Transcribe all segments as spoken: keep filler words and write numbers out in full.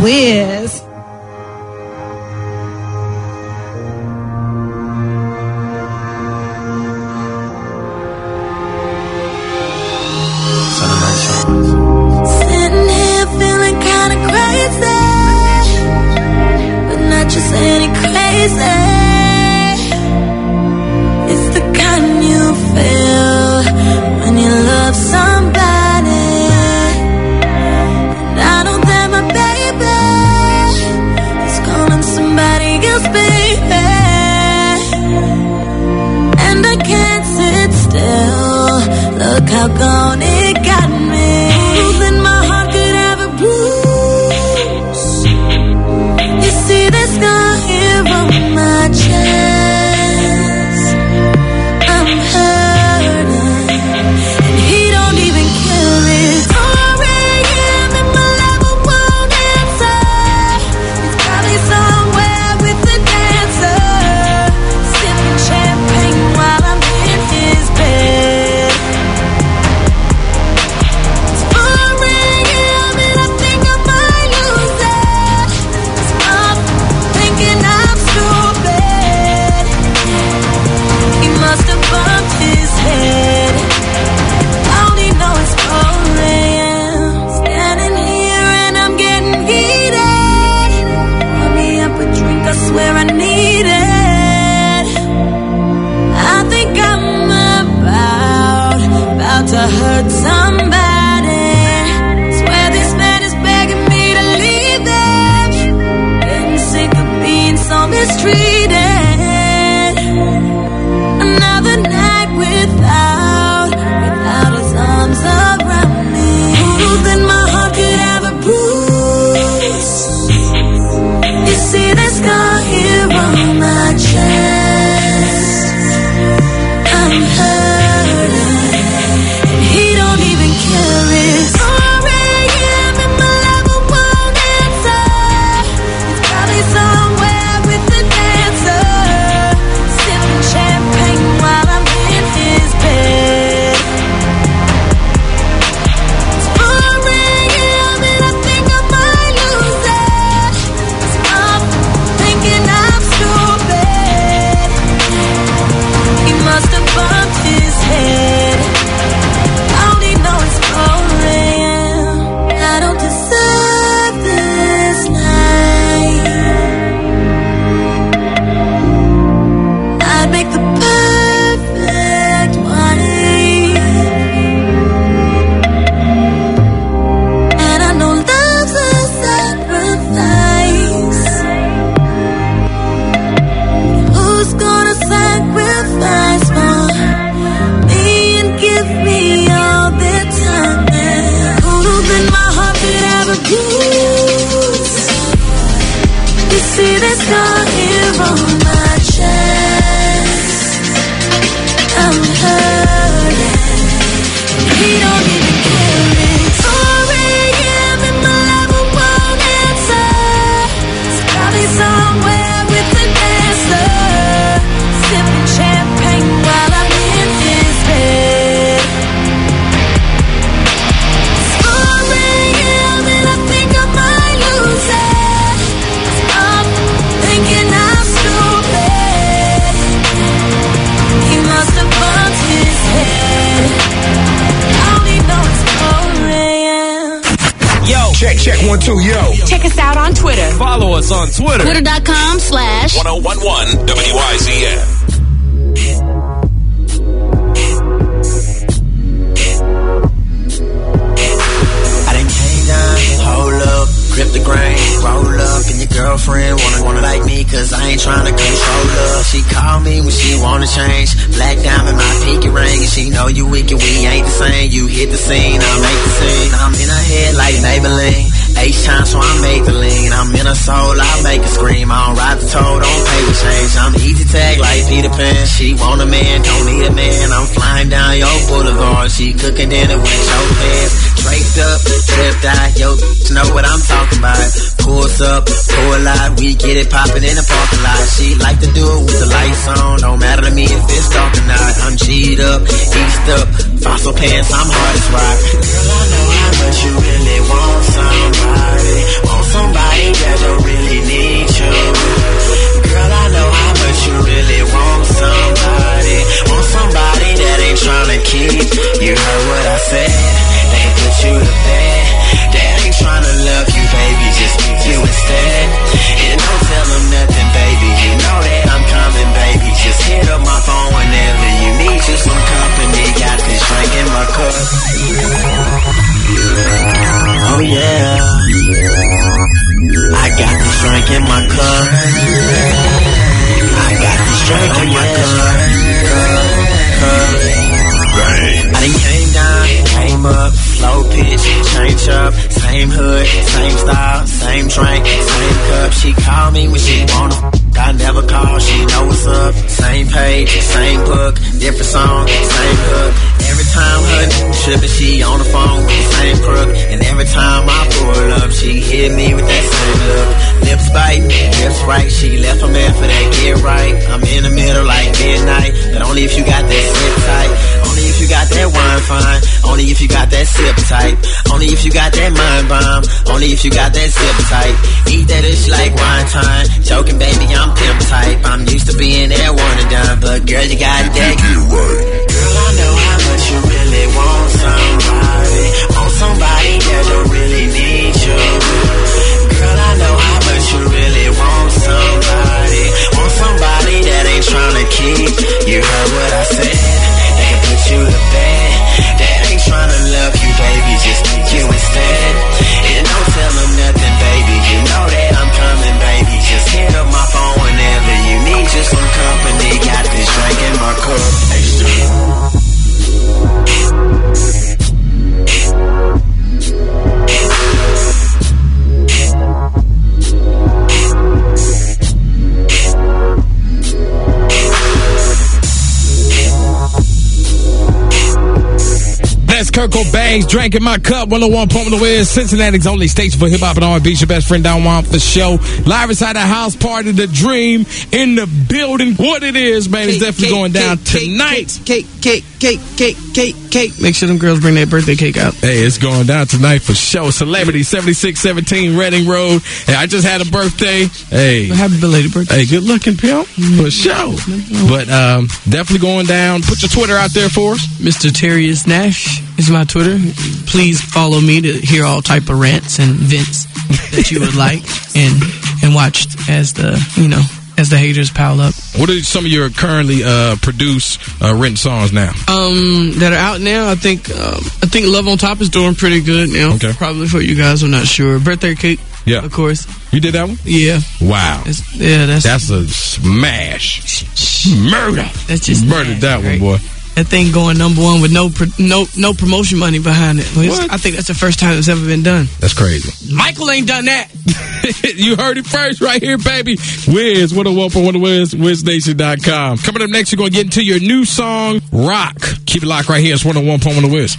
Wiz. Sitting here feeling kinda crazy, but not just any crazy. It's the kind you feel when you love somebody. And I know that my baby is calling somebody else, baby. And I can't sit still. Look how gone it got me. Then my heart could have a bruise. You see the scar here on my chest. I'm hurting, and he don't even care. It's four a.m. and my lover won't answer. He's probably somewhere with the dancer, sipping champagne while I'm in his bed. It's four a.m. and I think I might lose it. I'm thinking I'm stupid. He must have bumped his head. I only know it's four a.m. Standing here and I'm getting heated. Pour me up a drink, I swear I need it. I think I'm about, about to hurt somebody. Swear this man is begging me to leave him. Getting sick of being so mistreated. Another night without, without his arms around me. Then my heart could have a bruise. You see the scar here on my chest. I'm hurting, and he don't even care. It's four a.m. and my lover won't answer. He's probably somewhere with the dancer, sipping champagne while I'm in his bed. It's four a.m. and I think I might lose it. I'm thinking I'm stupid. He must have bumped his head. I only know it's four a.m. I don't deserve this night. I'd make the perfect wife. And I know love's a sacrifice. Who's gonna sacrifice for me and give me all their time? Ooh, then my heart could have a bruise. You see the scar here on my chest. I'm hurting, he don't even care. It's four a.m. and my lover won't answer. He's probably somewhere with the dancer, sipping champagne while I'm in his bed. It's four a.m. and I think I might lose it. I'm thinking I'm stupid. He must have bumped his head. I only know it's four a.m. Yo, check, check, one, two, yo. Check us out on Twitter. Follow us on Twitter. Twitter.com slash one oh one one W I Z N. I done came down, hold up, grip the grain, roll up, and your girlfriend wanna wanna like me, cause I ain't tryna control her. She called me when she wanna change, black diamond, my pinky ring, and she know you weak and we ain't the same. You hit the scene, I make the scene, I'm in her head like Maybelline, H time so I make the lean, I'm in her soul, I make her scream, I don't ride the toe, don't pay the change, I'm easy tag like Peter Pan, she want a man, don't need a man, I'm flying down your boulevard, she cooking dinner with your pants, draped up, tripped out, yo, know what I'm talking about, pulls up, pull out, we get it poppin' in the parking lot, she like to do it with the lights on, don't matter to me if it's dark or not, I'm G'd up, eased up, fossil pants, I'm hard as rock, girl I know how much you really want somebody, want somebody Same hood, same style, same drink, same cup. She call me when she wanna f- I never call, she know what's up. Same page, same book, different song, same hook. Every time her n- trippin', she on the phone with the same crook. And every time I pull up, she hit me with that same look. Lips bite, lips right, she left a man for that get right. I'm in the middle like midnight, but only if you got that slip tight. Only if you got that wine fine, only if you got that sip tight. Only if you got that mind bomb, only if you got that zip tight. Eat that ish like wine time, joking baby, I'm pimp type. I'm used to being that one and done, but girl, you got that. Girl, I know how much you really want somebody, want somebody that don't really need you. Girl, I know how much you really want somebody, want somebody that ain't tryna keep. You heard what I said, they can put you to bed. That ain't tryna love you, baby, just need you instead. And don't tell them nothing, baby, you know that I'm coming, baby. Just hit up my phone whenever you need just some company. Got this drink in my cup. That's Kurt Cobain's Drink in My Cup, one oh one point one the Wiz, Cincinnati's only station for hip-hop and R and B. Your best friend Don Juan for the show. Live inside the house party, The Dream in the building. What it is, man, it's definitely cake, going down cake, tonight. Cake, cake, cake, cake, cake, cake. Make sure them girls bring their birthday cake out. Hey, it's going down tonight for sure. Celebrity, seventy-six seventeen Reading Road. Hey, I just had a birthday. Hey. Happy belated birthday. Hey, good looking, pimp. For sure. But um, definitely going down. Put your Twitter out there for us. Mister Terrius Nash is my Twitter. Please follow me to hear all type of rants and vents that you would like and and watch as the, you know, as the haters pile up. What are some of your currently uh, produced uh, written songs now? Um, that are out now. I think um, I think Love on Top is doing pretty good now. Okay. Probably for you guys. I'm not sure. Birthday Cake. Yeah. Of course. You did that one? Yeah. Wow. It's, yeah, that's that's a smash. Murder. That's just murdered that right? one, boy. That thing going number one with no pro, no no promotion money behind it. What? I think that's the first time it's ever been done. That's crazy. Michael ain't done that. You heard it first right here, baby. Wiz, one oh one point one the Wiz, Wiz Nation dot com. Coming up next, you're going to get into your new song, Rock. Keep it locked right here. It's one oh one point one the Wiz.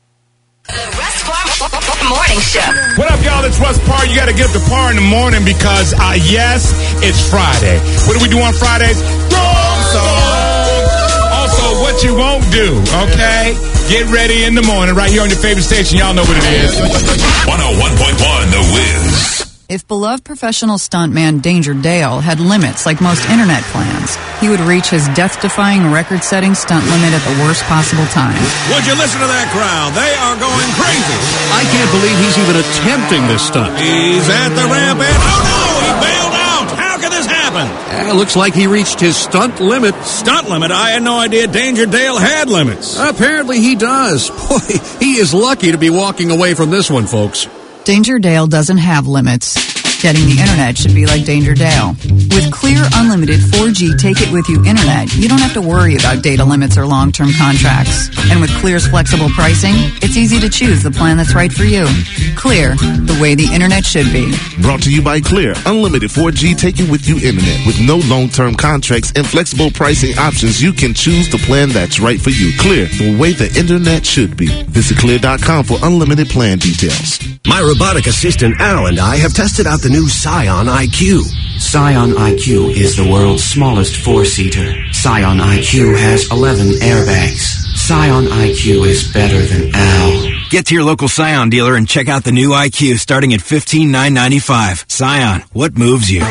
The Russ Parr Morning Show. What up, y'all? It's Russ Parr. You got to get up to Parr in the morning because, uh, yes, it's Friday. What do we do on Fridays? Wrong songs. Also, what you won't do, okay? Get ready in the morning right here on your favorite station. Y'all know what it is. one oh one point one The Wiz. If beloved professional stuntman Danger Dale had limits like most internet plans, he would reach his death-defying record-setting stunt limit at the worst possible time. Would you listen to that crowd? They are going crazy. I can't believe he's even attempting this stunt. He's at the ramp and, oh no, he bailed out. How can this happen? Uh, looks like he reached his stunt limit. Stunt limit? I had no idea Danger Dale had limits. Apparently he does. Boy, he is lucky to be walking away from this one, folks. Danger Dale doesn't have limits. Getting the internet should be like Danger Dale. With Clear Unlimited four G Take-It-With-You internet, you don't have to worry about data limits or long-term contracts. And with Clear's flexible pricing, it's easy to choose the plan that's right for you. Clear, the way the internet should be. Brought to you by Clear. Unlimited four G Take-It-With-You internet. With no long-term contracts and flexible pricing options, you can choose the plan that's right for you. Clear, the way the internet should be. Visit clear dot com for unlimited plan details. My robotic assistant, Al, and I have tested out the new Scion I Q. Scion I Q is the world's smallest four-seater. Scion I Q has eleven airbags. Scion I Q is better than Al. Get to your local Scion dealer and check out the new I Q starting at fifteen thousand nine hundred ninety-five dollars. Scion, what moves you?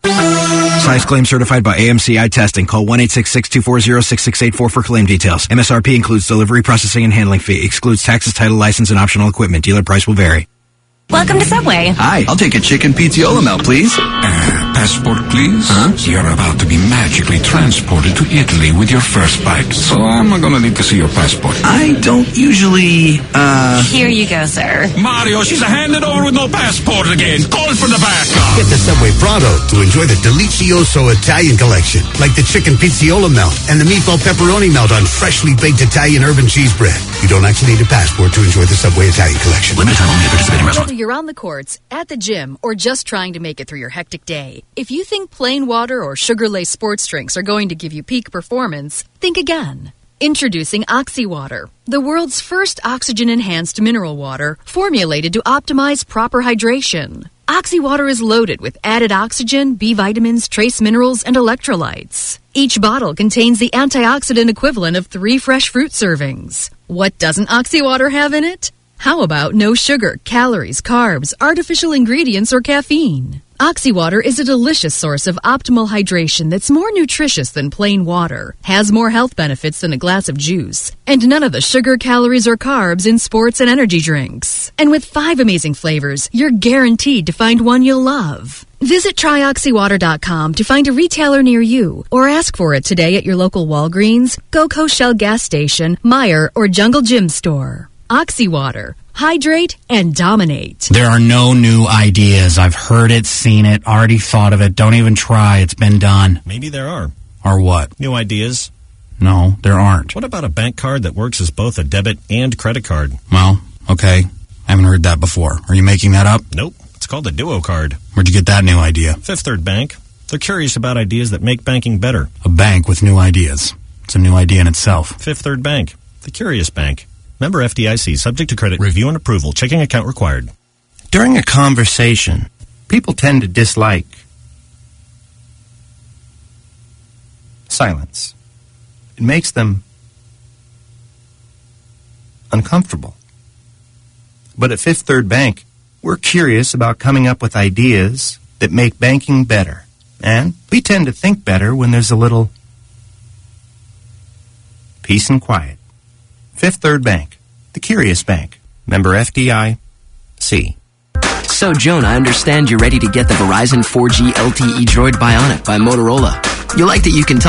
Size claim certified by A M C I Testing. Call one eight six six, two four zero, six six eight four for claim details. M S R P includes delivery, processing, and handling fee. Excludes taxes, title, license, and optional equipment. Dealer price will vary. Welcome to Subway. Hi, I'll take a chicken pizziola melt, please. passport, please? Huh? You're about to be magically transported to Italy with your first bite, so I'm gonna need to see your passport. I don't usually, uh... Here you go, sir. Mario, she's handed over with no passport again. Call for the backup. Get the Subway Prado to enjoy the Delicioso Italian collection, like the chicken pizziola melt and the meatball pepperoni melt on freshly baked Italian urban cheese bread. You don't actually need a passport to enjoy the Subway Italian collection. Limited time only at participating restaurant. Whether you're on the courts, at the gym, or just trying to make it through your hectic day, if you think plain water or sugar-laced sports drinks are going to give you peak performance, think again. Introducing OxyWater, the world's first oxygen-enhanced mineral water formulated to optimize proper hydration. OxyWater is loaded with added oxygen, B vitamins, trace minerals, and electrolytes. Each bottle contains the antioxidant equivalent of three fresh fruit servings. What doesn't OxyWater have in it? How about no sugar, calories, carbs, artificial ingredients, or caffeine? OxyWater is a delicious source of optimal hydration that's more nutritious than plain water, has more health benefits than a glass of juice, and none of the sugar, calories, or carbs in sports and energy drinks. And with five amazing flavors, you're guaranteed to find one you'll love. Visit try oxy water dot com to find a retailer near you, or ask for it today at your local Walgreens, GoCo Shell gas station, Meijer, or Jungle Gym store. OxyWater. Hydrate and dominate. There are no new ideas. I've heard it, seen it, already thought of it. Don't even try. It's been done. Maybe there are. Or what? New ideas? No, there aren't. What about a bank card that works as both a debit and credit card? Well, okay. I haven't heard that before. Are you making that up? Nope. It's called a Duo card. Where'd you get that new idea? Fifth Third Bank. They're curious about ideas that make banking better. A bank with new ideas. It's a new idea in itself. Fifth Third Bank. The Curious Bank. Member F D I C, subject to credit review and approval. Checking account required. During a conversation, people tend to dislike silence. It makes them uncomfortable. But at Fifth Third Bank, we're curious about coming up with ideas that make banking better. And we tend to think better when there's a little peace and quiet. Fifth Third Bank, the Curious Bank. Member F D I C. So, Joan, I understand you're ready to get the Verizon four G L T E Droid Bionic by Motorola. You like that you can talk